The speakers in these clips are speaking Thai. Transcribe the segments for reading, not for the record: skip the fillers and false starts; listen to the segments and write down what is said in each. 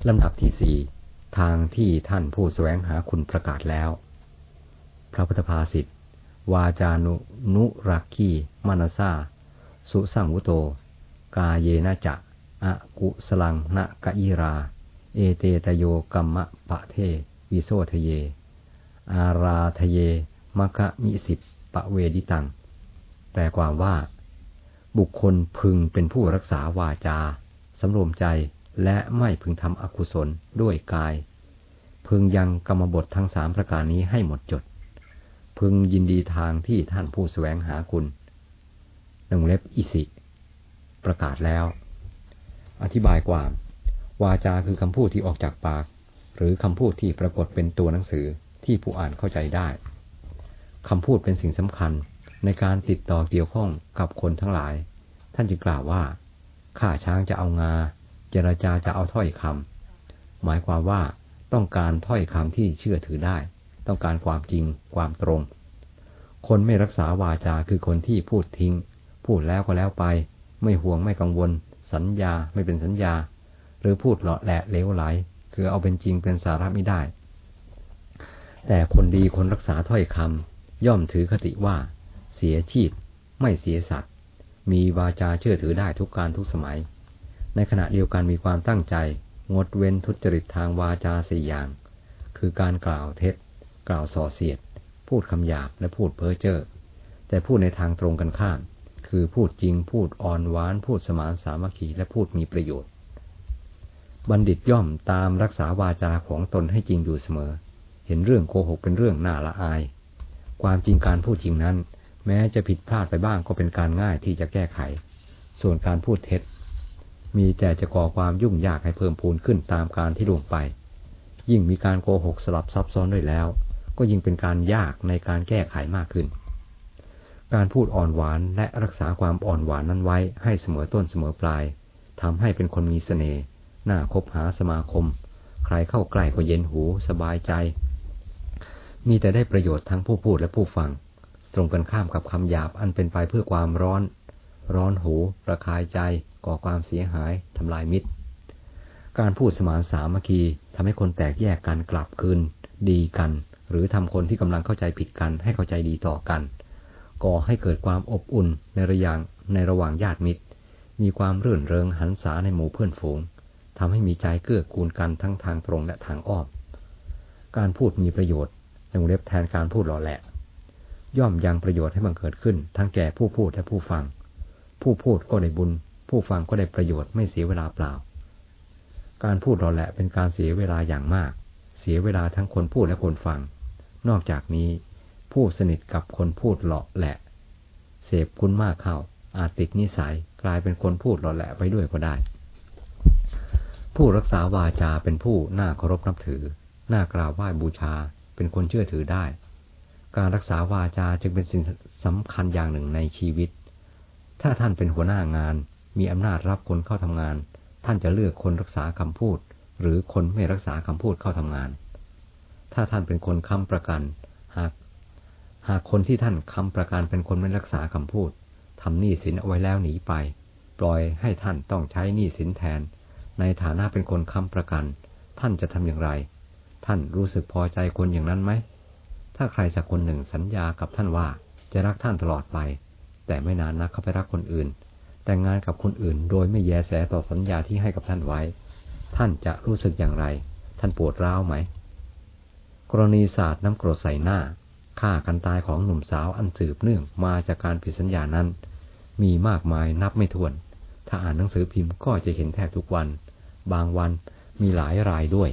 ลำดับที่สี่ทางที่ท่านผู้แสวงหาคุณประกาศแล้วพระพุทธภาษิตวาจานุรักขีมนัสสาสุสังวุโตกาเยนะจะอกุสลังนะกะยิราเอเตตโยกัมมะปะเทวิโสทะเยอาราทะเยมะคะมิสิปะเวดิตังแปลความว่าบุคคลพึงเป็นผู้รักษาวาจาสำรวมใจและไม่พึงทำอกุศลด้วยกายพึงยังกรรมบททั้งสามประการนี้ให้หมดจดพึงยินดีทางที่ท่านผู้แสวงหาคุณเล็บอิสิประกาศแล้วอธิบายความวาจาคือคำพูดที่ออกจากปากหรือคำพูดที่ปรากฏเป็นตัวหนังสือที่ผู้อ่านเข้าใจได้คำพูดเป็นสิ่งสำคัญในการติดต่อเกี่ยวข้องกับคนทั้งหลายท่านจึงกล่าวว่าฆ่าช้างจะเอางาเจรจาจะเอาถ้อยคำหมายความว่าต้องการถ้อยคำที่เชื่อถือได้ต้องการความจริงความตรงคนไม่รักษาวาจาคือคนที่พูดทิ้งพูดแล้วก็แล้วไปไม่ห่วงไม่กังวลสัญญาไม่เป็นสัญญาหรือพูดเลาะแหละเลวไหลคือเอาเป็นจริงเป็นสาระไม่ได้แต่คนดีคนรักษาถ้อยคำย่อมถือคติว่าเสียชีพไม่เสียสัตว์มีวาจาเชื่อถือได้ทุกการทุกสมัยในขณะเดียวกันมีความตั้งใจงดเว้นทุจริตทางวาจาสี่อย่างคือการกล่าวเท็จกล่าวส่อเสียดพูดคำหยาบและพูดเพ้อเจ้อแต่พูดในทางตรงกันข้ามคือพูดจริงพูดอ่อนหวานพูดสมานสามัคคีและพูดมีประโยชน์บัณฑิตย่อมตามรักษาวาจาของตนให้จริงอยู่เสมอเห็นเรื่องโกหกเป็นเรื่องน่าละอายความจริงการพูดจริงนั้นแม้จะผิดพลาดไปบ้างก็เป็นการง่ายที่จะแก้ไขส่วนการพูดเท็จมีแต่จะก่อความยุ่งยากให้เพิ่มพูนขึ้นตามการที่ล่วงไปยิ่งมีการโกหกสลับซับซ้อนด้วยแล้วก็ยิ่งเป็นการยากในการแก้ไขมากขึ้นการพูดอ่อนหวานและรักษาความอ่อนหวานนั้นไว้ให้เสมอต้นเสมอปลายทำให้เป็นคนมีเสน่ห์น่าคบหาสมาคมใครเข้าใกล้ก็เย็นหูสบายใจมีแต่ได้ประโยชน์ทั้งผู้พูดและผู้ฟังตรงกันข้ามกับคำหยาบอันเป็นไปเพื่อความร้อนหูระคายใจก่อความเสียหายทำลายมิตรการพูดสมานสามัคคีทำให้คนแตกแยกกันกลับคืนดีกันหรือทำคนที่กำลังเข้าใจผิดกันให้เข้าใจดีต่อกันก่อให้เกิดความอบอุ่นในระหว่างญาติมิตรมีความรื่นเริงหันษาในหมู่เพื่อนฝูงทำให้มีใจเกื้อกูลกันทั้งทางตรงและทางอ้อมการพูดมีประโยชน์เล็บแทนการพูดหล่อแหละย่อมยังประโยชน์ให้บังเกิดขึ้นทั้งแก่ผู้พูดและผู้ฟังผู้พูดก็ได้บุญผู้ฟังก็ได้ประโยชน์ไม่เสียเวลาเปล่าการพูดหล่อแหละเป็นการเสียเวลาอย่างมากเสียเวลาทั้งคนพูดและคนฟังนอกจากนี้ผู้สนิทกับคนพูดหล่อแหละเสพคุณมากเข้าอาจติดนิสัยกลายเป็นคนพูดหล่อแหละไปด้วยก็ได้ผู้รักษาวาจาเป็นผู้น่าเคารพนับถือน่ากราบไหว้บูชาเป็นคนเชื่อถือได้การรักษาวาจาจึงเป็นสิ่งสำคัญอย่างหนึ่งในชีวิตถ้าท่านเป็นหัวหน้างานมีอำนาจรับคนเข้าทำงานท่านจะเลือกคนรักษาคำพูดหรือคนไม่รักษาคำพูดเข้าทำงานถ้าท่านเป็นคนค้ำประกันหากคนที่ท่านค้ำประกันเป็นคนไม่รักษาคำพูดทำหนี้สินเอาไว้แล้วหนีไปปล่อยให้ท่านต้องใช้หนี้สินแทนในฐานะเป็นคนค้ำประกันท่านจะทำอย่างไรท่านรู้สึกพอใจคนอย่างนั้นไหมถ้าใครสักคนหนึ่งสัญญากับท่านว่าจะรักท่านตลอดไปแต่ไม่นานนักเขาไปรักคนอื่นแต่งงานกับคนอื่นโดยไม่แยแสต่อสัญญาที่ให้กับท่านไว้ท่านจะรู้สึกอย่างไรท่านปวดร้าวไหมกรณีสาดน้ำกรดใส่หน้าฆ่ากันตายของหนุ่มสาวอันสืบเนื่องมาจากการผิดสัญญานั้นมีมากมายนับไม่ถ้วนถ้าอ่านหนังสือพิมพ์ก็จะเห็นแทบทุกวันบางวันมีหลายรายด้วย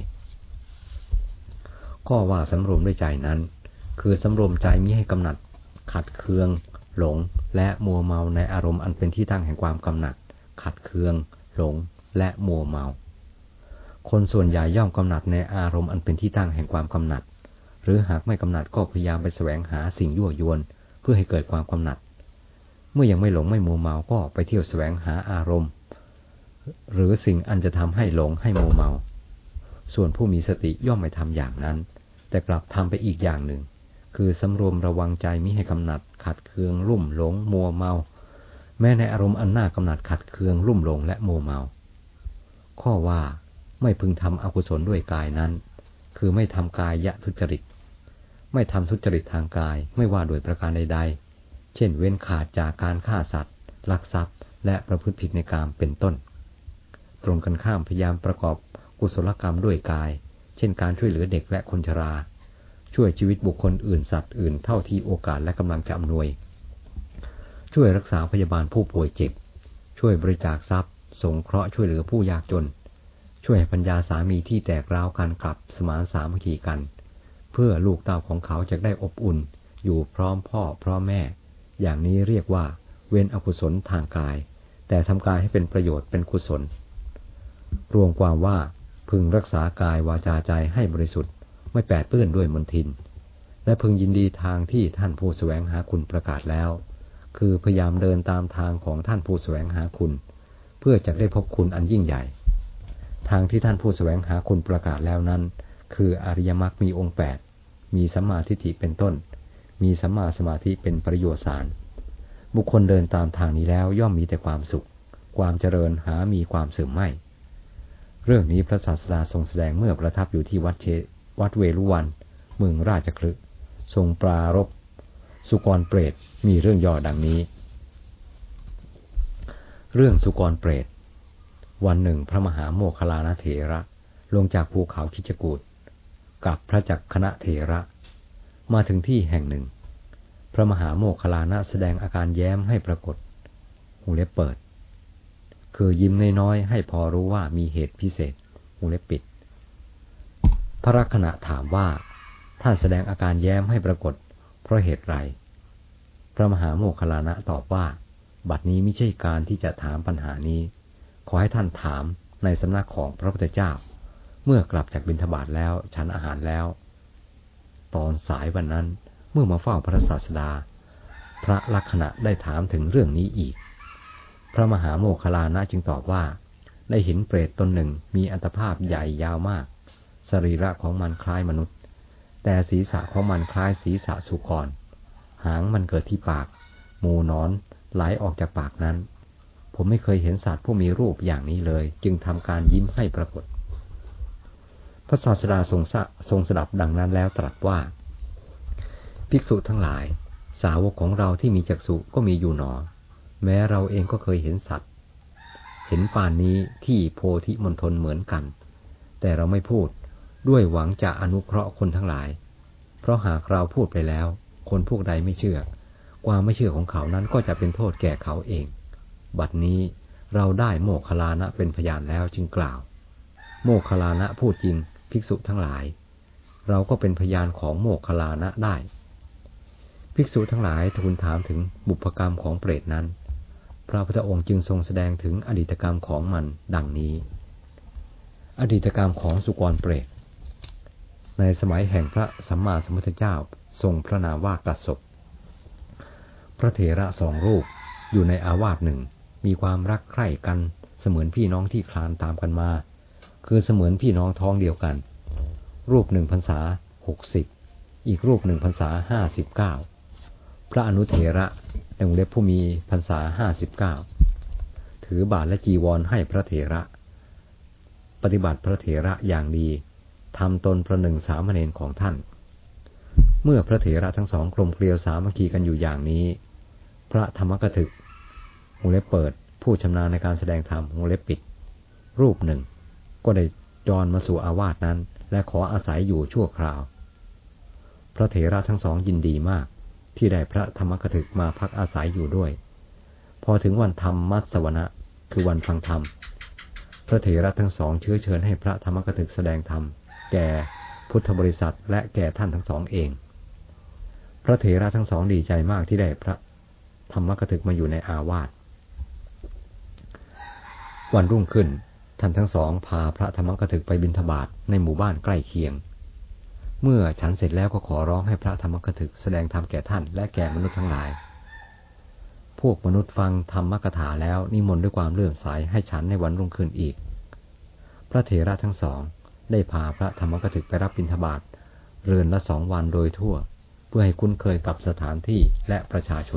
ข้อว่าสำรวมด้วยใจนั้นคือสำรวมใจมิให้กำหนัดขัดเคืองหลงและมัวเมาในอารมณ์อันเป็นที่ตั้งแห่งความกำหนัดขัดเคืองหลงและมัวเมาคนส่วนใหญ่ย่อมกำหนัดในอารมณ์อันเป็นที่ตั้งแห่งความกำหนัดหรือหากไม่กำหนัดก็พยายามไปแสวงหาสิ่งยั่วยวนเพื่อให้เกิดความกำหนัดเมื่อยังไม่หลงไม่มัวเมาก็ไปเที่ยวแสวงหาอารมณ์หรือสิ่งอันจะทำให้หลงให้มัวเมาส่วนผู้มีสติย่อมไม่ทำอย่างนั้นแต่กลับทำไปอีกอย่างหนึ่งคือสำรวมระวังใจมิให้กำหนัดขัดเคืองลุ่มหลงมัวเมาแม้ในอารมณ์อันน่ากำหนัดขัดเคืองลุ่มหลงและมัวเมาข้อว่าไม่พึงทำอกุศลด้วยกายนั้นคือไม่ทำกายทุจริตไม่ทำทุจริตทางกายไม่ว่าโดยประการใดๆเช่นเว้นขาดจากการฆ่าสัตว์ลักทรัพย์และประพฤติผิดในกามเป็นต้นตรงกันข้ามพยายามประกอบกุศลกรรมด้วยกายเช่นการช่วยเหลือเด็กและคนชราช่วยชีวิตบุคคลอื่นสัตว์อื่นเท่าที่โอกาสและกำลังจะอำนวยช่วยรักษาพยาบาลผู้ป่วยเจ็บช่วยบริจาคทรัพย์สงเคราะห์ช่วยเหลือผู้ยากจนช่วยให้ปัญญาสามีที่แตกร้าวกันกลับสมานสามัคคีกันเพื่อลูกเต้าของเขาจะได้อบอุ่นอยู่พร้อมพ่อพร้อมแม่อย่างนี้เรียกว่าเว้นอกุศลทางกายแต่ทำกายให้เป็นประโยชน์เป็นกุศลรวมความว่าพึงรักษากายวาจาใจให้บริสุทธิ์ไม่แปดเปื้อนด้วยมลทินและพึงยินดีทางที่ท่านผู้แสวงหาคุณประกาศแล้วคือพยายามเดินตามทางของท่านผู้แสวงหาคุณเพื่อจะได้พบคุณอันยิ่งใหญ่ทางที่ท่านผู้แสวงหาคุณประกาศแล้วนั้นคืออริยมรรคมีองค์8มีสัมมาทิฏฐิเป็นต้นมีสัมมาสมาธิเป็นประโยชน์สารบุคคลเดินตามทางนี้แล้วย่อมมีแต่ความสุขความเจริญหามีความเสื่อมไม่เรื่องนี้พระศาสดาทรงแสดงเมื่อประทับอยู่ที่วัดเวรุวันเมืองราชคฤห์ทรงปรารภสุกรเปรตมีเรื่องย่อดังนี้เรื่องสุกรเปรตวันหนึ่งพระมหาโมคคัลลานะเถระลงจากภูเขาคิชกูฏกับพระจักขณเถระมาถึงที่แห่งหนึ่งพระมหาโมคคัลลานะแสดงอาการแย้มให้ปรากฏวงเล็บเปิดคือยิ้มน้อยๆให้พอรู้ว่ามีเหตุพิเศษวงเล็บปิดพระลักขณะถามว่าท่านแสดงอาการแย้มให้ปรากฏเพราะเหตุไรพระมหาโมคคัลลานะตอบว่าบัดนี้ไม่ใช่การที่จะถามปัญหานี้ขอให้ท่านถามในสำนักของพระพุทธเจ้าเมื่อกลับจากบิณฑบาตแล้วฉันอาหารแล้วตอนสายวันนั้นเมื่อมาเฝ้าพระศาสดาพระลักขณะได้ถามถึงเรื่องนี้อีกพระมหาโมคคัลลานะจึงตอบว่าได้เห็นเปรตตนหนึ่งมีอัตภาพใหญ่ยาวมากสรีระของมันคล้ายมนุษย์แต่ศีรษะของมันคล้ายศีรษะสุกรหางมันเกิดที่ปากหมูหนอนไหลออกจากปากนั้นผมไม่เคยเห็นสัตว์ผู้มีรูปอย่างนี้เลยจึงทำการยิ้มให้ปรากฏพระศาสดาทรงสดับดังนั้นแล้วตรัสว่าภิกษุทั้งหลายสาวกของเราที่มีจักษุก็มีอยู่หนอแม้เราเองก็เคยเห็นสัตว์เห็นป่านนี้ที่โพธิมณฑลเหมือนกันแต่เราไม่พูดด้วยหวังจะอนุเคราะห์คนทั้งหลายเพราะหากเราพูดไปแล้วคนพวกใดไม่เชื่อความไม่เชื่อของเขานั้นก็จะเป็นโทษแก่เขาเองบัดนี้เราได้โมคคัลลานะเป็นพยานแล้วจึงกล่าวโมคคัลลานะพูดจริงภิกษุทั้งหลายเราก็เป็นพยานของโมคคัลลานะได้ภิกษุทั้งหลายทูลถามถึงบุพกรรมของเปรตนั้นพระพุทธองค์จึงทรงแสดงถึงอดีตกรรมของมันดังนี้อดีตกรรมของสุกรเปรตในสมัยแห่งพระสัมมาสัมพุทธเจ้าทรงพระนามว่ากัสสปพระเถระ2 รูปอยู่ในอาวาสหนึ่งมีความรักใคร่กันเสมือนพี่น้องที่คลานตามกันมาคือเสมือนพี่น้องท้องเดียวกันรูป1 พรรษา60อีกรูป1 พรรษา59พระอนุเถระในวงเล็บผู้มีพรรษา59ถือบาตรและจีวรให้พระเถระปฏิบัติพระเถระอย่างดีทำตนประหนึ่งสามเณรของท่านเมื่อพระเถระทั้งสองกลมเกลียวสามัคคีกันอยู่อย่างนี้พระธรรมกถึกวงเล็บเปิดผู้ชำนาญในการแสดงธรรมวงเล็บปิดรูปหนึ่งก็ได้จรมาสู่อาวาสนั้นและขออาศัยอยู่ชั่วคราวพระเถระทั้งสองยินดีมากที่ได้พระธรรมกถึกมาพักอาศัยอยู่ด้วยพอถึงวันธรรมมัสวนะคือวันฟังธรรมพระเถระทั้งสองเชิญให้พระธรรมกถึกแสดงธรรมแก่พุทธบริษัทและแก่ท่านทั้งสองเองพระเถระทั้งสองดีใจมากที่ได้พระธรรมกถึกมาอยู่ในอาวาสวันรุ่งขึ้นท่านทั้งสองพาพระธรรมกถึกไปบิณฑบาตในหมู่บ้านใกล้เคียงเมื่อฉันเสร็จแล้วก็ขอร้องให้พระธรรมกถึกแสดงธรรมแก่ท่านและแก่มนุษย์ทั้งหลายพวกมนุษย์ฟังธรรมกถาแล้วนิมนต์ด้วยความเลื่อมใสให้ฉันในวันรุ่งขึ้นอีกพระเถระทั้งสองได้พาพระธรรมกถึกไปรับบิณฑบาตเรือนละ2 วันโดยทั่วเพื่อให้คุ้นเคยกับสถานที่และประชาชน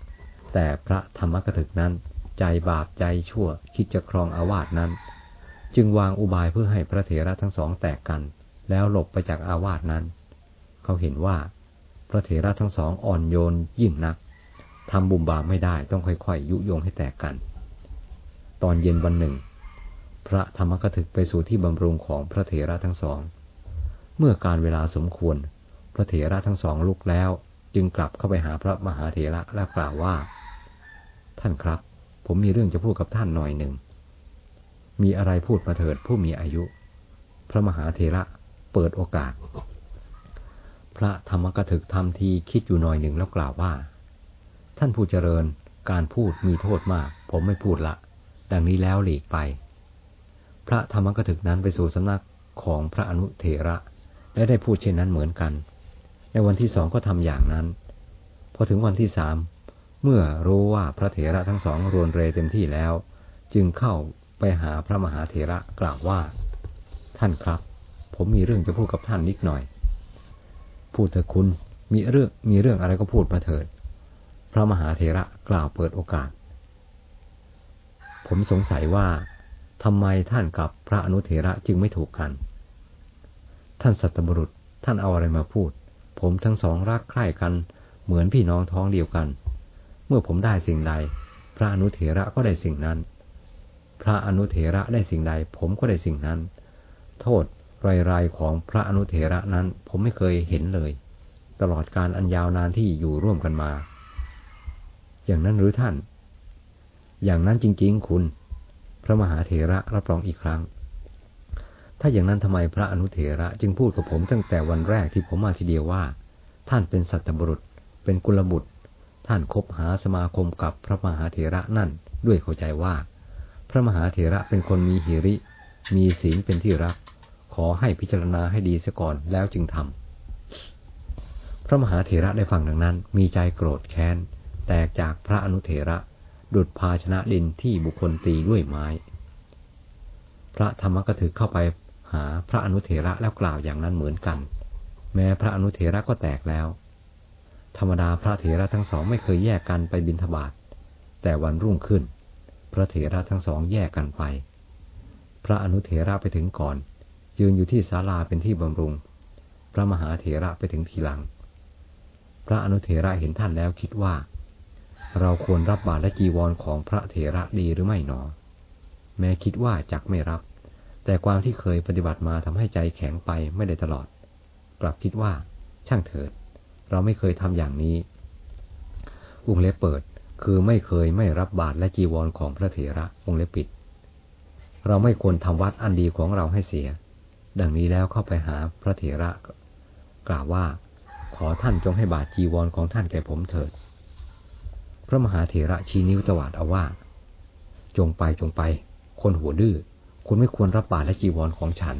แต่พระธรรมกถึกนั้นใจบาปใจชั่วคิดจะครองอาวาสนั้นจึงวางอุบายเพื่อให้พระเถระทั้งสองแตกกันแล้วหลบไปจากอาวาสนั้นเขาเห็นว่าพระเถระทั้งสองอ่อนโยนยิ่งนักทำบุ่มบามไม่ได้ต้องค่อยๆยุยงให้แตกกันตอนเย็นวันหนึ่งพระธรรมกถึกไปสู่ที่บำรุงของพระเถระทั้งสองเมื่อการเวลาสมควรพระเถระทั้งสองลุกแล้วจึงกลับเข้าไปหาพระมหาเถระและกล่าวว่าท่านครับผมมีเรื่องจะพูดกับท่านหน่อยหนึ่งมีอะไรพูดมาเถิดผู้มีอายุพระมหาเถระเปิดโอกาสพระธรรมกถึกทำทีคิดอยู่หน่อยหนึ่งแล้วกล่าวว่าท่านผู้เจริญการพูดมีโทษมากผมไม่พูดละดังนี้แล้วหลีกไปพระธรรมกถึกนั้นไปสู่สำนักของพระอนุเถระและได้พูดเช่นนั้นเหมือนกันในวันที่สองก็ทำอย่างนั้นพอถึงวันที่สามเมื่อรู้ว่าพระเถระทั้งสองรวนเรเต็มที่แล้วจึงเข้าไปหาพระมหาเถระกล่าวว่าท่านครับผมมีเรื่องจะพูดกับท่านนิดหน่อยพูดเถิดคุณมีเรื่องอะไรก็พูดมาเถิดพระมหาเถระกล่าวเปิดโอกาสผมสงสัยว่าทำไมท่านกับพระอนุเถระจึงไม่ถูกกันท่านสัตบุรุษท่านเอาอะไรมาพูดผมทั้งสองรักใคร่กันเหมือนพี่น้องท้องเดียวกันเมื่อผมได้สิ่งใดพระอนุเถระก็ได้สิ่งนั้นพระอนุเถระได้สิ่งใดผมก็ได้สิ่งนั้นโทษรายๆของพระอนุเถระนั้นผมไม่เคยเห็นเลยตลอดการอันยาวนานที่อยู่ร่วมกันมาอย่างนั้นหรือท่านอย่างนั้นจริงๆคุณพระมหาเถระรับรองอีกครั้งถ้าอย่างนั้นทำไมพระอนุเถระจึงพูดกับผมตั้งแต่วันแรกที่ผมมาทีเดียวว่าท่านเป็นสัตบุรุษเป็นกุลบุตรท่านคบหาสมาคมกับพระมหาเถระนั่นด้วยเข้าใจว่าพระมหาเถระเป็นคนมีหิริมีศีลเป็นที่รักขอให้พิจารณาให้ดีเสียก่อนแล้วจึงทำพระมหาเถระได้ฟังดังนั้นมีใจโกรธแค้นแตกจากพระอนุเถระดุจภาชนะดินที่บุคคลตีด้วยไม้พระธรรมกถึกเข้าไปหาพระอนุเถระแล้วกล่าวอย่างนั้นเหมือนกันแม้พระอนุเถระก็แตกแล้วธรรมดาพระเถระทั้งสองไม่เคยแยกกันไปบิณฑบาตแต่วันรุ่งขึ้นพระเถระทั้งสองแยกกันไปพระอนุเถระไปถึงก่อนยืนอยู่ที่ศาลาเป็นที่บำรุงพระมหาเถระไปถึงทีหลังพระอนุเถระเห็นท่านแล้วคิดว่าเราควรรับบาตรและจีวรของพระเถระดีหรือไม่หนอแม้คิดว่าจักไม่รับแต่ความที่เคยปฏิบัติมาทำให้ใจแข็งไปไม่ได้ตลอดกลับคิดว่าช่างเถิดเราไม่เคยทำอย่างนี้วงเล็บเปิดคือไม่เคยไม่รับบาตรและจีวรของพระเถระวงเล็บปิดเราไม่ควรทำวัดอันดีของเราให้เสียดังนี้แล้วเข้าไปหาพระเถระกล่าวว่าขอท่านจงให้บาตรจีวรของท่านแก่ผมเถิดพระมหาเถระชี้นิ้วตวาดเอาว่าจงไปคนหัวดื้อคุณไม่ควรรับบาตรและจีวรของฉัน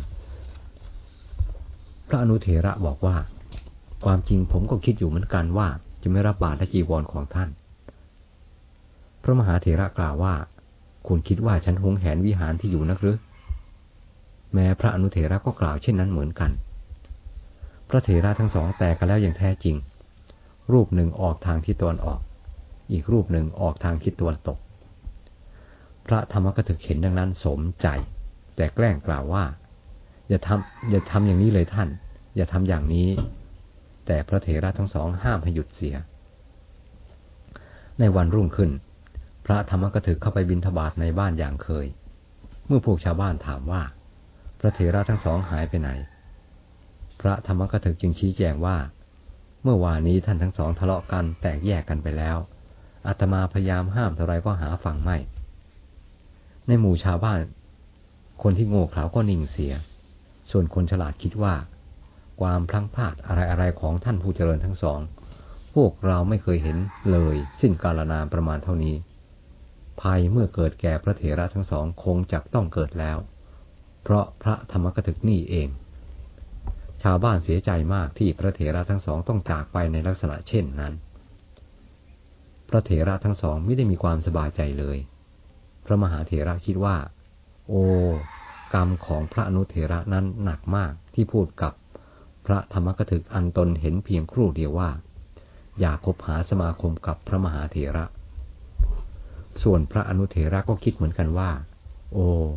พระอนุเถระบอกว่าความจริงผมก็คิดอยู่เหมือนกันว่าจะไม่รับบาตรและจีวรของท่านพระมหาเถระกล่าวว่าคุณคิดว่าฉันหวงแหนวิหารที่อยู่นักหรือแม้พระอนุเถระก็กล่าวเช่นนั้นเหมือนกันพระเถระทั้งสองแตกกันแล้วอย่างแท้จริงรูปหนึ่งออกทางทิศตะวันออกอีกรูปหนึ่งออกทางทิศตะวันตกพระธรรมกถึกเห็นดังนั้นสมใจแต่แกล้งกล่าวว่าอย่าทำอย่างนี้เลยท่านอย่าทำอย่างนี้แต่พระเถระทั้งสองห้ามให้หยุดเสียในวันรุ่งขึ้นพระธรรมกถึกเข้าไปบิณฑบาตในบ้านอย่างเคยเมื่อพวกชาวบ้านถามว่าพระเถระทั้งสองหายไปไหนพระธรรมกถึกจึงชี้แจงว่าเมื่อวานนี้ท่านทั้งสองทะเลาะกันแตกแยกกันไปแล้วอาตมาพยายามห้ามเท่าไรก็หาฟังไม่ในหมู่ชาวบ้านคนที่โง่เขลาก็นิ่งเสียส่วนคนฉลาดคิดว่าความพลั้งพลาดอะไรๆของท่านผู้เจริญทั้งสองพวกเราไม่เคยเห็นเลยสิ้นกาลนานประมาณเท่านี้ภัยเมื่อเกิดแก่พระเถระทั้งสองคงจักต้องเกิดแล้วเพราะพระธรรมกถึกนี่เองชาวบ้านเสียใจมากที่พระเถระทั้งสองต้องจากไปในลักษณะเช่นนั้นพระเถระทั้งสองไม่ได้มีความสบายใจเลยพระมหาเถระคิดว่าโอ้กรรมของพระอนุเถระนั้นหนักมากที่พูดกับพระธรรมกถึกอันตนเห็นเพียงครู่เดียวว่าอย่าคบหาสมาคมกับพระมหาเถระส่วนพระอนุเถระก็คิดเหมือนกันว่าโอ้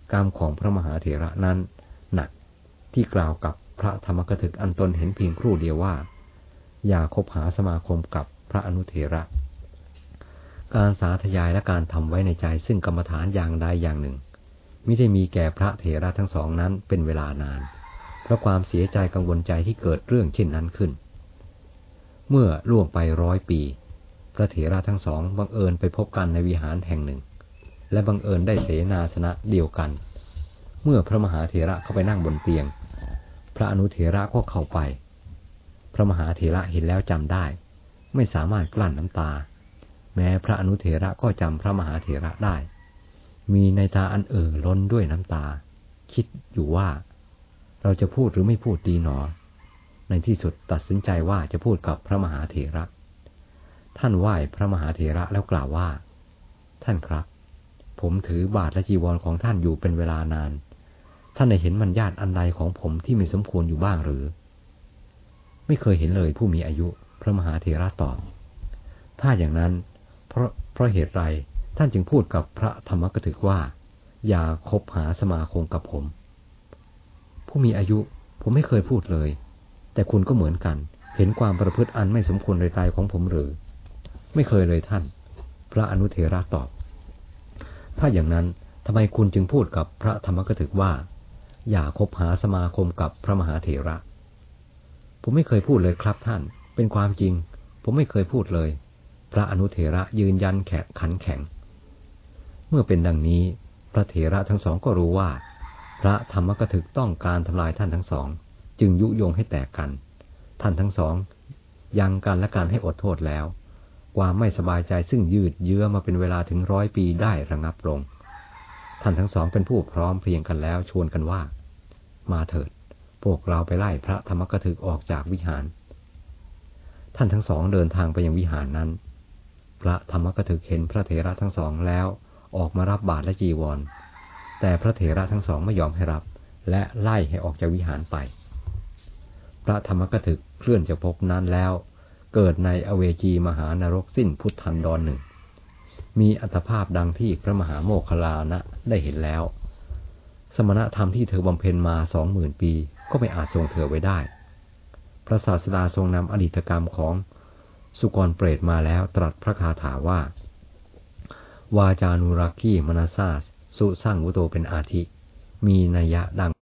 กรรมของพระมหาเถระนั้นหนักที่กล่าวกับพระธรรมกถึกอันตนเห็นเพียงครู่เดียวว่าอย่าคบหาสมาคมกับพระอนุเถระการสาธยายและการทำไว้ในใจซึ่งกรรมฐานอย่างใดอย่างหนึ่งมิได้มีแก่พระเถระทั้งสองนั้นเป็นเวลานานเพราะความเสียใจกังวลใจที่เกิดเรื่องเช่นนั้นขึ้นเมื่อล่วงไป100 ปีพระเถระทั้งสองบังเอิญไปพบกันในวิหารแห่งหนึ่งและบังเอิญได้เสนาสนะเดียวกันเมื่อพระมหาเถระเข้าไปนั่งบนเตียงพระอนุเถระก็เข้าไปพระมหาเถระเห็นแล้วจำได้ไม่สามารถกลั้นน้ำตาแม้พระอนุเถระก็จำพระมหาเถระได้มีในตาอันล้นด้วยน้ำตาคิดอยู่ว่าเราจะพูดหรือไม่พูดดีหนอในที่สุดตัดสินใจว่าจะพูดกับพระมหาเถระท่านไหว้พระมหาเถระแล้วกล่าวว่าท่านครับผมถือบาตรและจีวรของท่านอยู่เป็นเวลานานท่านได้เห็นมัญญาตอันใดของผมที่ไม่สมควรอยู่บ้างหรือไม่เคยเห็นเลยผู้มีอายุพระมหาเถระตอบถ้าอย่างนั้นเพราะเหตุไรท่านจึงพูดกับพระธรรมกถึกว่าอย่าคบหาสมาคมกับผมผู้มีอายุผมไม่เคยพูดเลยแต่คุณก็เหมือนกันเห็นความประพฤติอันไม่สมควรในใจของผมหรือไม่เคยเลยท่านพระอนุเถระตอบถ้าอย่างนั้นทำไมคุณจึงพูดกับพระธรรมกถึกว่าอย่าคบหาสมาคมกับพระมหาเถระผมไม่เคยพูดเลยครับท่านเป็นความจริงผมไม่เคยพูดเลยพระอนุเถระยืนยันขันแข็งเมื่อเป็นดังนี้พระเถระทั้งสองก็รู้ว่าพระธรรมกถึกต้องการทำลายท่านทั้งสองจึงยุยงให้แตกกันท่านทั้งสองยังกันและกันให้อดโทษแล้วความไม่สบายใจซึ่งยืดเยื้อมาเป็นเวลาถึง100 ปีได้ระงับลงท่านทั้งสองเป็นผู้พร้อมเพรียงกันแล้วชวนกันว่ามาเถิดพวกเราไปไล่พระธรรมกถึกออกจากวิหารท่านทั้งสองเดินทางไปยังวิหารนั้นพระธรรมกถึกเห็นพระเถระทั้งสองแล้วออกมารับบาตรและจีวรแต่พระเถระทั้งสองไม่ยอมให้รับและไล่ให้ออกจากวิหารไปพระธรรมกถึกเคลื่อนจากภพนั้นแล้วเกิดในอเวจีมหานรกสิ้นพุทธันดรหนึ่งมีอัตภาพดังที่พระมหาโมคคัลลานะได้เห็นแล้วสมณธรรมที่เธอบำเพ็ญมา20,000 ปีก็ไม่อาจทรงเธอไว้ได้พระศาสดาทรงนำอดีตกรรมของสุกรเปรตมาแล้วตรัสพระคาถาว่าวาจานุรักขีมนัสสาสุสร้างวุโตเป็นอาทิมีนัยยะดัง